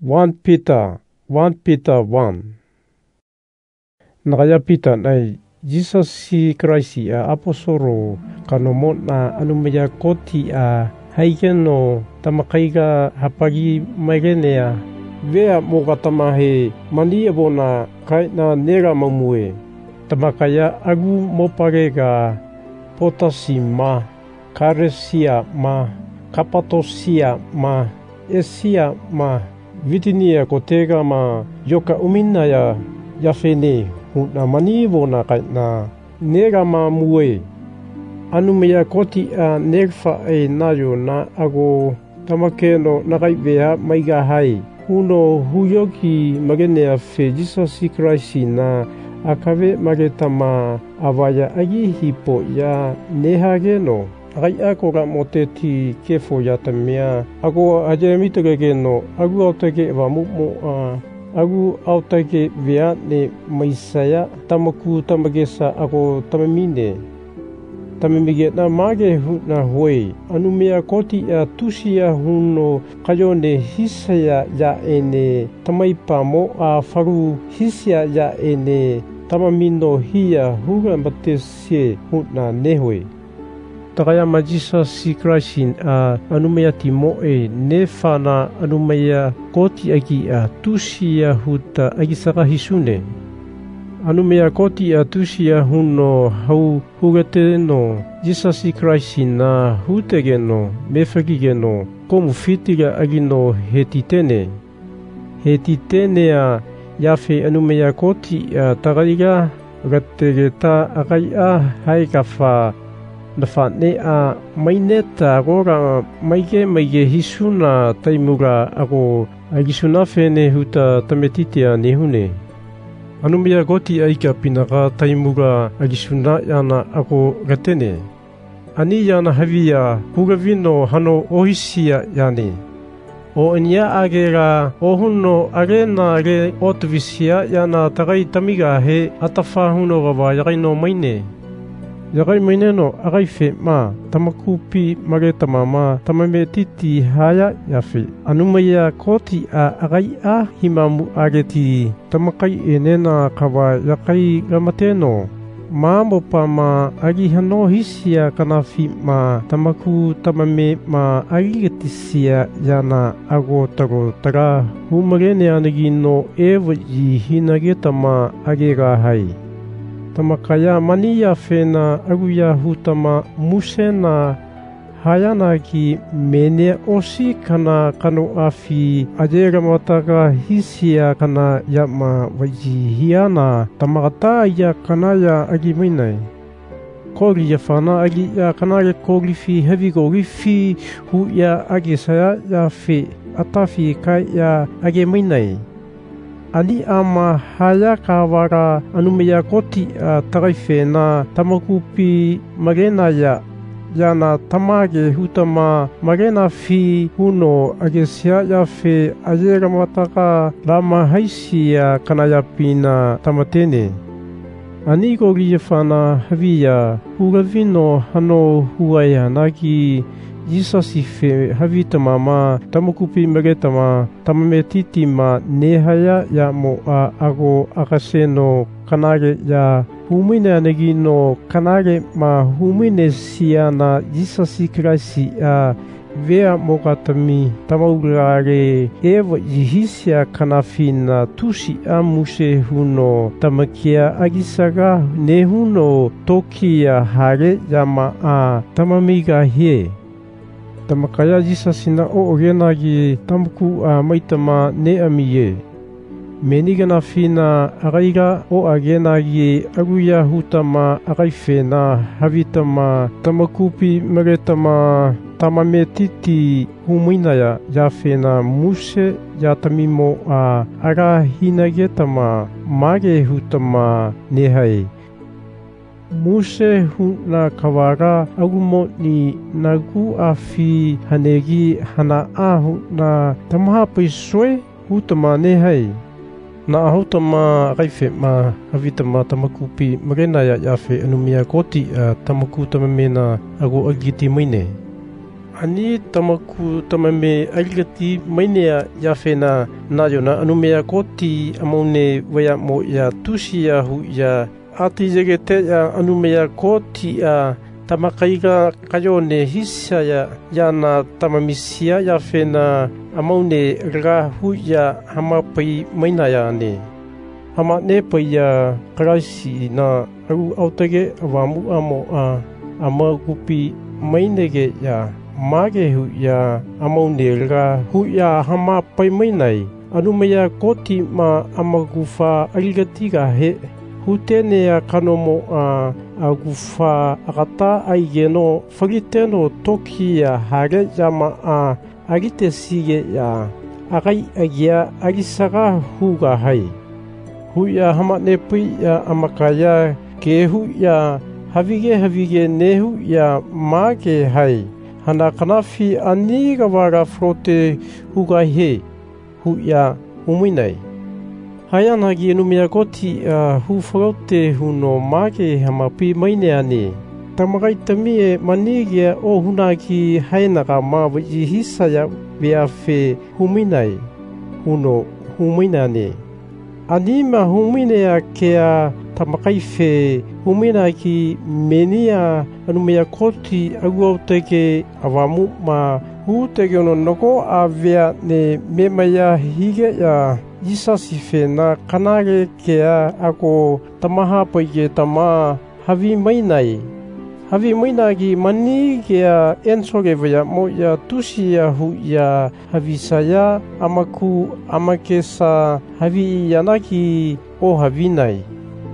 1 Peter 1. Nakaya Peter na Jesus si Christ apostolo kano na anumaya koti haigeno tamakaiga hapagi magenea vea moga tamahe mani abona kai na nera mamue tamakaya agu moparega potasima karesia ma kapatosia ma esia ma vitinia kotega ma yoka uminaya yafene huna mani bona kai na nera mamue anumaya koti nerfa nayo na ago tamakeno nakai vea maiga hai uno huyoki magenea fe Jesus Christ na akave magetama avaya agi hipo ya nehageno agai akora moteti kefo ya tamia ago ajemitogeno agu autake vamu agu autake vea ne maisaya tamaku tamagesa ago tamamine tamimige na mage na hoi anumea koti tusia huno kayone hisaya ya ene tamaipa mo faru hisya ya ene tamamino hiya huga batesie huna nehoi takaya majisa si Christin anumea timoe nefana anumea koti agi tusia huta agi saka hisune anumea koti tusia huno hau hugateno Jesus Christ na hutegeno mefagigeno komu fitiga agino hetitene yafe anumea koti tagaiga gategeta agai haikafa nafane maineta agora maige hisuna taimura ago agisuna fene huta tametitia nehune anumea goti aika pinaka taimura agisuna yana ago gatene ani yana havia hugavino hano ohisia yani o enia agera ohuno arena age otvisia yana tagai tamiga he atafa huno gava yagaino maine yagai maineno agai fe ma tamakupi magetama ma tamame titi haya yafe anumaya koti agai himamu ageti tamakai enena kawa yakai gamateno ma mopama agi hano hisia kanafi ma tamaku tamame ma agi getisia yana ago taga humagene anagino evo yi hinagetama agega hai tamakaya mania fena aguya hutama musena hayana ki mene osi kana kano afi ajega mataga hisia kana yama waji hiana tamakata ya kana ya agi mainai kori ya fana agi ya kana ya korifi heavy korifi hu ya agi saya ya fe atafi kai ya agi mainai ali ama haya kawara anumea koti tagaife na tamakupi magena yana tamage hutama magena fi huno agesia ya fe ajega mataka lama haisia kanaya pina tamatene ani gogi fana havia hugavino hano huaya nagi Jesus ife havitama ma tamakupi magetama tamametiti ma nehaya ya mo ago akaseno kanage ya humine anegino kanage ma humine siana Jesus Christ vea mogatami tamaulare evo yihisia kanafina tusi amuse huno tamakia agisaga nehuno tokia hare yama tamamiga hie tamakaya Jesus na ogenagi tamku maitama ne amiye menigana fina agaiga agenagi aguya hutama agaifena havitama tamakupi magetama tamametiti huminaya yafena muse yatamimo aga hinagetama mage hutama nehai muse huna kawara agumo ni nagu afi hanegi hana huna tamaha paiswe hutama nehai na hutama gaife ma havitama tamakupi magenaya yafe anumia koti tamaku tamamena ago agiti maine Ani tamaku tamame aligati mainea yafena najona anumea koti amone waya mo ya tusia hu ya atizegete ya anumea koti a tamakaiga kayone hisa ya yana tamamisia yafena amone ra hu ya hamapai mainaya ne hama ne paya kraisi na au autage awamu amo a amagupi mainege ya mage hu ya amaunelga hu ya hama pai mainai anumaya koti ma amagufa aligatiga he hutene ya kanomo a agufa agata aigeno fagiteno toki ya hage jama a agite sige ya agai agia agisaga huga hai hu ya hama nepi ya amakaya ke hu ya havige nehu ya mage hai hana kanafi aniga waga frote huga he hu ya umuinai hayana gi numia goti hu frote huno mage hamapi maineani tamagai tamie manigia o hunaki hainaga mawaji hisaya beafe huminai huno huminani anima huminea kea tamakai fe humina ki menia anumea koti aguauteke awamu ma huteke ono noko avea ne memaya hige ya jisasi fe na kanage kea ako tamaha poike tama havi mainagi mani kea ensoge vaya mo ya tusi ya hu ya havisaya amaku amakesa havi yanaki o havinai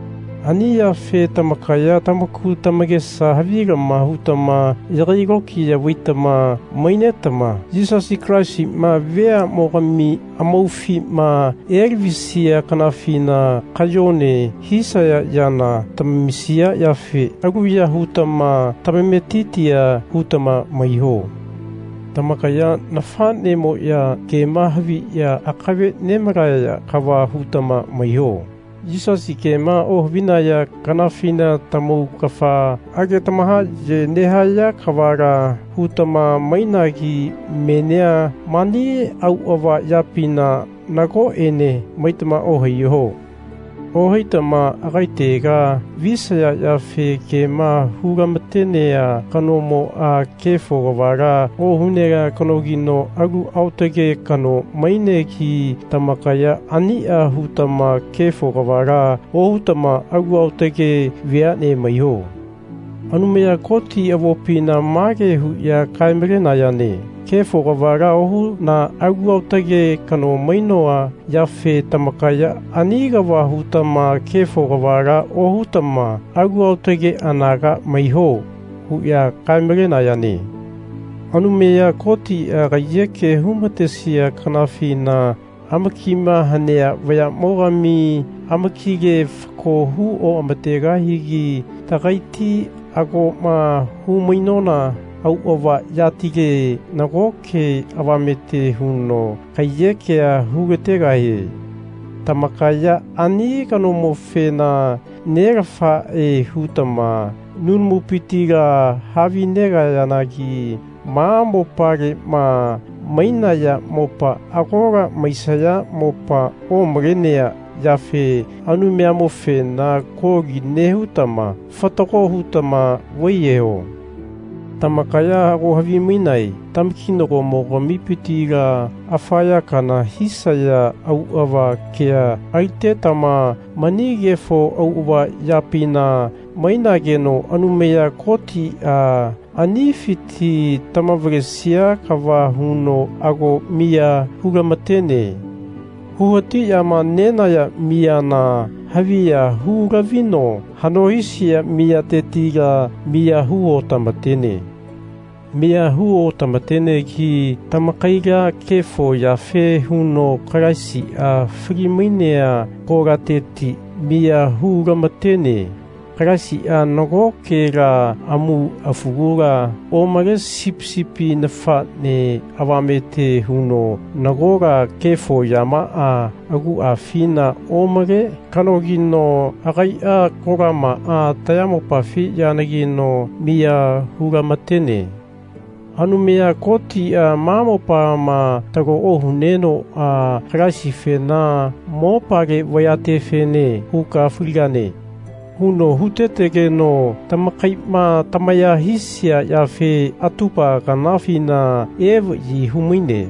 Ania fe tamakaya tamaku tamagesa haviga mahutama irigoki ya witama mainetama Jesus Christ ma vea mogami amaufi ma ervisia kanafina kajone hisaya yana tamisia ya fe aguya hutama tamemetitia hutama maiho tamakaya nafane mo ya kema havi ya akabe nemaraya kawa hutama maiho Jesus ikema o vinaya kanafina tamu kafa age tamaha je nehaya kawara hutama mainagi menea mani au ava yapina nago ene maitama o hiyo o hitama agaitega visaya ya fe kema hugamatenea kanomo a kefo gawara o hunega kanogino agu autage kano maineki tamakaya ani a hutama kefo gawara o hutama agu autage viane maiho anumea koti avopina mage hu ya kaimere nayane kefo gawara ohu na agu autage kano mainoa yafe tamakaya aniga wa hutama kefo gawara ohu tama agu autage anaga maiho hu ya kaimere nayane anumea koti agayeke humatesia kanafina amakima hanea vaya mogami amakige fako hu o amatega higi tagaiti ago ma hu mainona au ova yatige nagoke avamete huno kayekea hugetega he tamakaya ani kanomo fena nerafa hutama nunmupitiga havinega yanagi mambo pare ma mainaya mopa agora maisaya mopa o mrenea yafe anumea mofe na kogi nehutama fatoko hutama weyeo tamakaya ago havi mainai tamkinoko mogomi pitiga afaya kana hisaya au ava kea aite tama manigefo au uva yapina mainageno anumea koti a anifiti tamavresia kava huno ago mia hugamatene huhati yama nenaya mia na havia hugavino hanohisia mia tetiga mia huo tamatene mia huo tamatene ki tamakaiga kefo yafe huno karaisi a friminea korateti mia hugamatene Karasi a nogo kera amu afugura o mare sipsipi nafa ne awamete huno nagora kefo yama a agu a fina o mare kanogino agai a korama a tayamo pafi yanagino mia hugamatene Anumea koti mamo pa ma tago o huneno krasi fena mo pare wayate fene huka fulgane. Huno hutete no tamakai ma tamaya hisia ya fe atupa kanafina yi humine.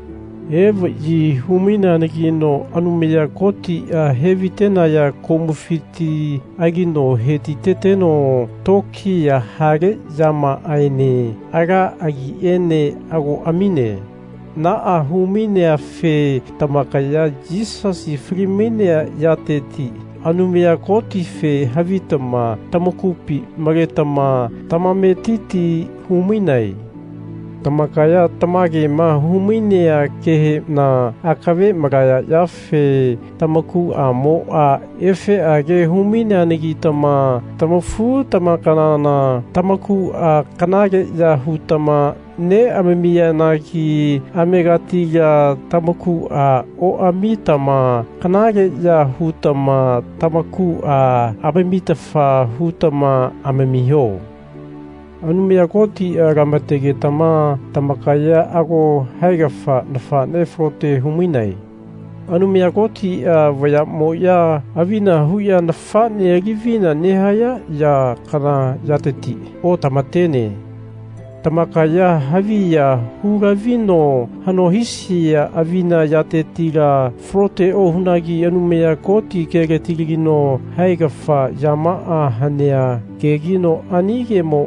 Yi humina negino anumea koti hevitena ya komufiti agino hetitete no toki ya hare yama aine aga agi ene ago amine. Na humine fe tamakaya jisasi frimine ya teti. Anumea koti fe havitama tamakupi magetama tamametiti huminai. Tamakaya tamage ma huminea kehe na akave magaya ya fe tamaku mo efe age huminea negitama tamafu tamakanana tamaku kanage ya hutama ne amemiya naki amegati ya tamaku o amitama kanage ya hutama tamaku amemitafa hutama amemiho. Anumea koti ramatege tamakaya ago haigafa nafa nefrote huminai. Anumea koti vaya moya avina huya nafa neagivina nehaya ya kana yateti o tamatene. Tamakaya havia hugavino hanohisia avina yatetira frote o hunagi anumea koti kegetigino haigafa yama hanea gegino anige mo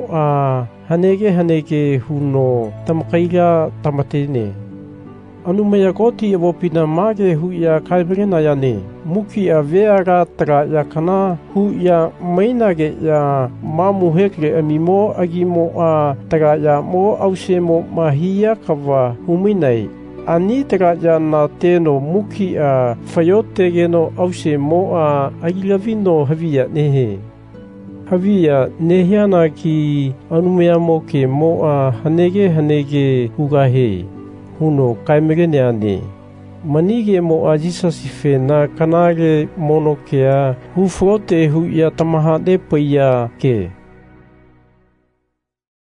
hanege huno tamakaila tamatene. Anumea koti evopina mage huya kalbrena yane. Muki veara tra ya kana huya mainage ya mamuhekre amimo agimo tra ya mo ausemo mahia kava huminai. Ani tra ya na teno muki fayote geno ausemo agilavino havia nehe. Havia nehiana ki anumea moke mo hanege hugahe. Huno kaimegeneane. Manige mo ajisasi fe na kanage monokea hufrote huya tamahade paya ke.